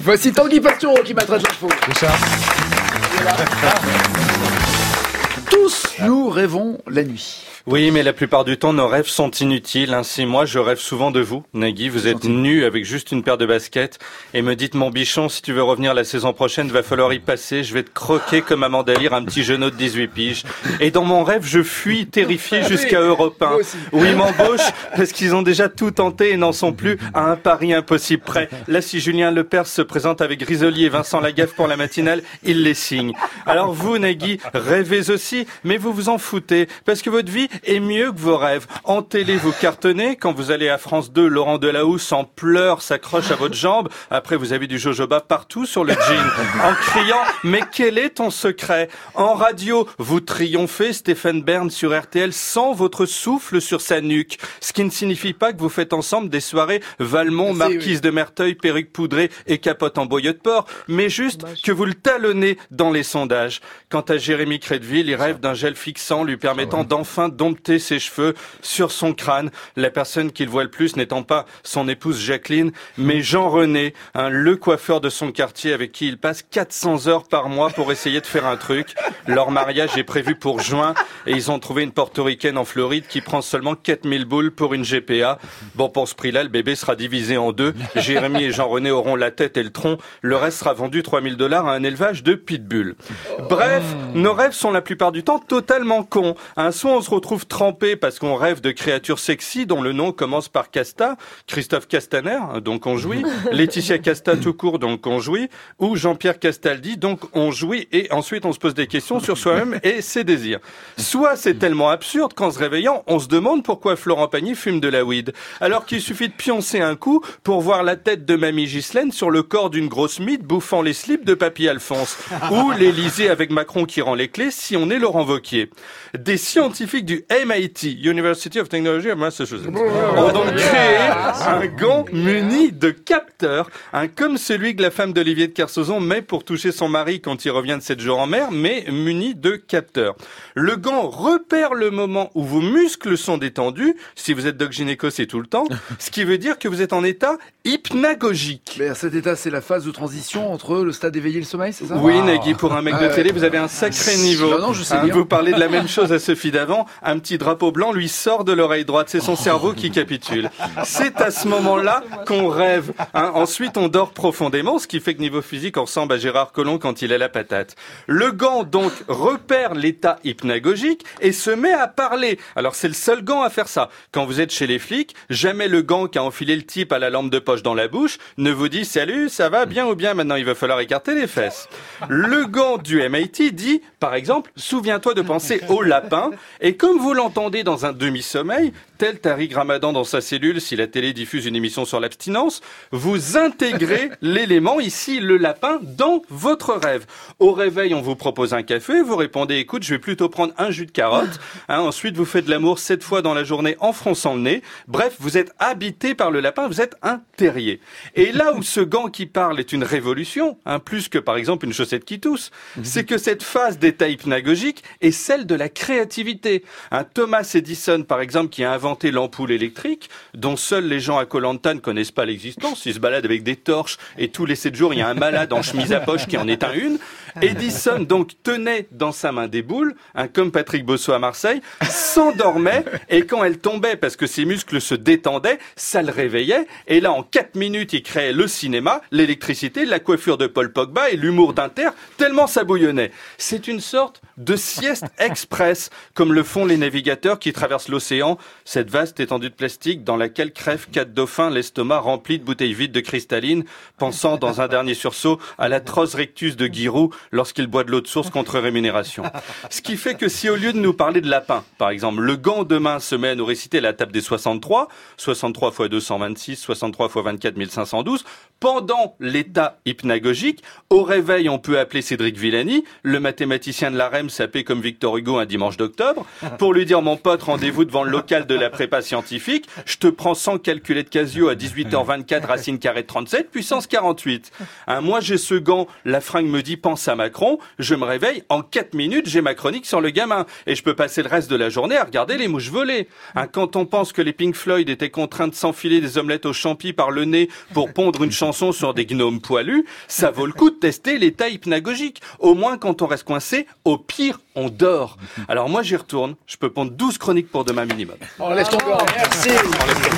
Voici Tanguy Pastor qui m'adresse l'info. C'est ça. Voilà. Tous nous rêvons la nuit. Oui, mais la plupart du temps, nos rêves sont inutiles. Ainsi, moi, je rêve souvent de vous, Nagui. Vous êtes nu avec juste une paire de baskets et me dites, mon bichon, si tu veux revenir la saison prochaine, va falloir y passer. Je vais te croquer comme Amanda Lear, un petit genou de 18 piges. Et dans mon rêve, je fuis terrifié jusqu'à Europe 1. Où ils m'embauchent parce qu'ils ont déjà tout tenté et n'en sont plus à un pari impossible près. Là, si Julien Lepers se présente avec Grisoli et Vincent Lagaffe pour la matinale, il les signe. Alors vous, Nagui, rêvez aussi, mais vous vous en foutez parce que votre vie est mieux que vos rêves. En télé, vous cartonnez. Quand vous allez à France 2, Laurent Delahousse en pleurs s'accroche à votre jambe. Après, vous avez du jojoba partout sur le jean. En criant, mais quel est ton secret? En radio, vous triomphez, Stéphane Bern sur RTL sent votre souffle sur sa nuque. Ce qui ne signifie pas que vous faites ensemble des soirées Valmont, Marquise de Merteuil, perruque poudrée et capote en boyau de porc, mais juste que vous le talonnez dans les sondages. Quant à Jérémy Crédville, il rêve d'un gel fixant lui permettant d'enfin dompter ses cheveux sur son crâne. La personne qu'il voit le plus n'étant pas son épouse Jacqueline, mais Jean-René, le coiffeur de son quartier avec qui il passe 400 heures par mois pour essayer de faire un truc. Leur mariage est prévu pour juin et ils ont trouvé une portoricaine en Floride qui prend seulement 4000 boules pour une GPA. Bon, pour ce prix-là, le bébé sera divisé en deux. Jérémy et Jean-René auront la tête et le tronc. Le reste sera vendu $3000 à un élevage de pitbull. Bref, nos rêves sont la plupart du temps totalement cons. Soit on se retrouve trempé parce qu'on rêve de créatures sexy dont le nom commence par Casta, Christophe Castaner, donc on jouit, Laetitia Casta tout court, donc on jouit, ou Jean-Pierre Castaldi, donc on jouit, et ensuite on se pose des questions sur soi-même et ses désirs. Soit c'est tellement absurde qu'en se réveillant, on se demande pourquoi Florent Pagny fume de la weed, alors qu'il suffit de pioncer un coup pour voir la tête de mamie Ghislaine sur le corps d'une grosse mythe bouffant les slips de papy Alphonse, ou l'Élysée avec Macron qui rend les clés si on est Laurent Wauquiez. Des scientifiques du MIT, University of Technology of Massachusetts, ont donc créé un gant muni de capteurs, comme celui que la femme d'Olivier de Kersauzon met pour toucher son mari quand il revient de 7 jours en mer, mais muni de capteurs. Le gant repère le moment où vos muscles sont détendus, si vous êtes doc gynéco c'est tout le temps, ce qui veut dire que vous êtes en état hypnagogique. Mais cet état, c'est la phase de transition entre le stade éveillé et le sommeil, c'est ça? Oui, Nagui, pour un mec de télé, vous avez un sacré niveau. Non, je sais bien. Vous parlez de la même chose à Sophie d'avant, un petit drapeau blanc lui sort de l'oreille droite, c'est son cerveau qui capitule. C'est à ce moment-là qu'on rêve. Ensuite, on dort profondément, ce qui fait que niveau physique, on ressemble à Gérard Collomb quand il a la patate. Le gant, donc, repère l'état hypnagogique et se met à parler. Alors, c'est le seul gant à faire ça. Quand vous êtes chez les flics, jamais le gant qui a enfilé le type à la lampe de poche dans la bouche ne vous dit « Salut, ça va bien ou bien maintenant il va falloir écarter les fesses ». Le gant du MIT dit, par exemple, « Souviens-toi de penser au lapin » et comme vous l'entendez dans un demi-sommeil, tel Tariq Ramadan dans sa cellule si la télé diffuse une émission sur l'abstinence, vous intégrez l'élément, ici le lapin, dans votre rêve. Au réveil, on vous propose un café, vous répondez « Écoute, je vais plutôt prendre un jus de carotte ». Ensuite, vous faites de l'amour 7 fois dans la journée en fronçant le nez. Bref, vous êtes habité par le lapin, vous êtes un terrier. Et là où ce gant qui parle est une révolution, plus que par exemple une chaussette qui tousse, c'est que cette phase d'état hypnagogique est celle de la créativité. Thomas Edison, par exemple, qui a inventé l'ampoule électrique, dont seuls les gens à Koh Lanta ne connaissent pas l'existence, ils se baladent avec des torches et tous les 7 jours, il y a un malade en chemise à poche qui en éteint une. Edison, donc, tenait dans sa main des boules, comme Patrick Bosso à Marseille, s'endormait et quand elle tombait, parce que ses muscles se détendaient, ça le réveillait. Et là, en 4 minutes, il créait le cinéma, l'électricité, la coiffure de Paul Pogba et l'humour d'Inter, tellement ça bouillonnait. C'est une sorte de sieste express, comme le font les navigateurs qui traversent l'océan, cette vaste étendue de plastique dans laquelle crèvent 4 dauphins, l'estomac rempli de bouteilles vides de cristalline, pensant dans un dernier sursaut à l'atroce rectus de Giroud lorsqu'il boit de l'eau de source contre rémunération. Ce qui fait que si au lieu de nous parler de lapin, par exemple, le gant demain se met à nous réciter la table des 63, 63 x 226, 63 x 24 1512, pendant l'état hypnagogique, au réveil on peut appeler Cédric Villani, le mathématicien de la REM s'appelait comme Victor Hugo un dimanche d'octobre, pour lui dire mon pote rendez-vous devant le local de la prépa scientifique, je te prends 100 calculettes Casio à 18h24 racine carrée de 37 puissance 48. Moi j'ai ce gant, la fringue me dit pense à à Macron, je me réveille, en 4 minutes, j'ai ma chronique sur le gamin. Et je peux passer le reste de la journée à regarder les mouches voler. Quand on pense que les Pink Floyd étaient contraints de s'enfiler des omelettes au champi par le nez pour pondre une chanson sur des gnomes poilus, ça vaut le coup de tester l'état hypnagogique. Au moins, quand on reste coincé, au pire, on dort. Alors moi, j'y retourne. Je peux pondre 12 chroniques pour demain minimum. On laisse tomber. Merci.